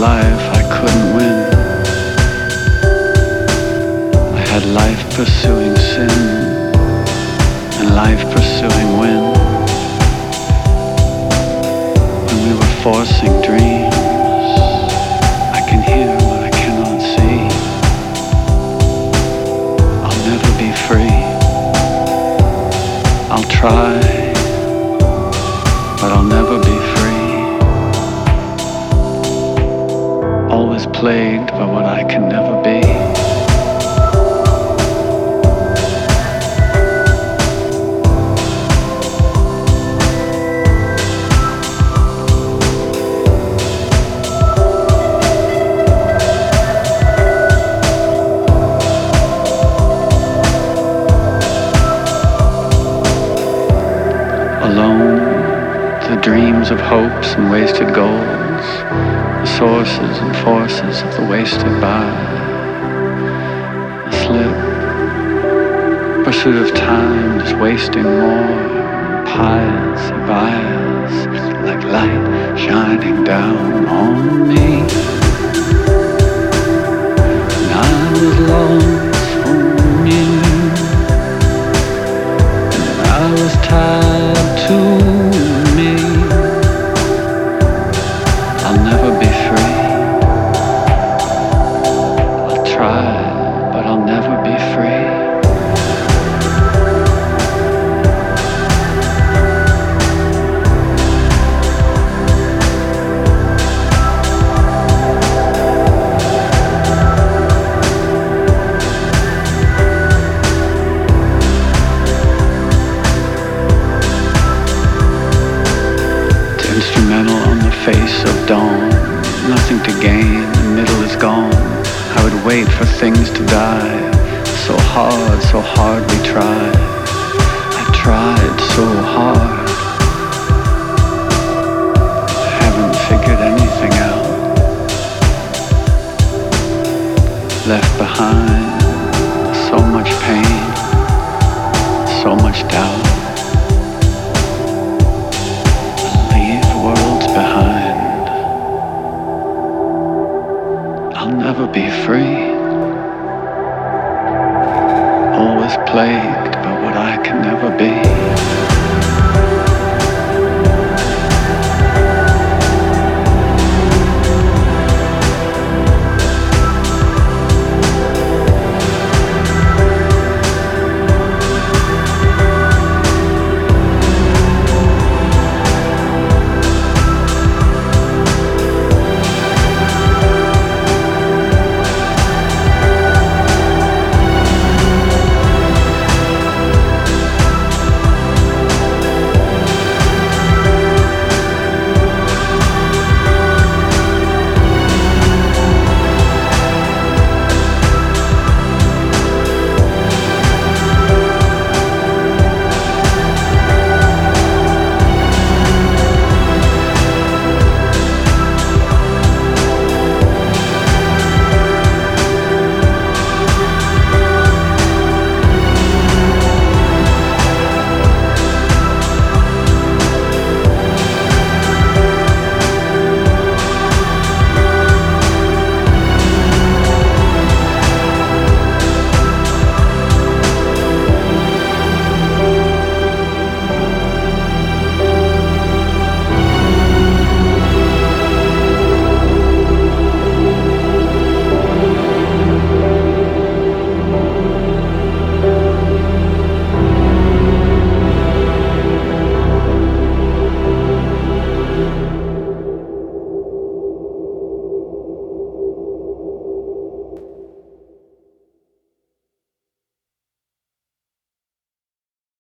life I couldn't win. I had life pursuing sin and life pursuing wind. When we were forcing dreams, I can hear what I cannot see. I'll never be free. I'll try, but I'll never be free. Always plagued by what I can never be. Alone, the dreams of hopes and wasted goals, the sources and forces of the wasted by. A slip, pursuit of time, just wasting more. Piles and vials, like light shining down on me. And I was lost from you, and I was tied to me. I'll never be free. I'll try, but I'll never be free. Instrumental on the face of dawn, nothing to gain, the middle is gone. I would wait for things to die, so hard we tried. I tried so hard.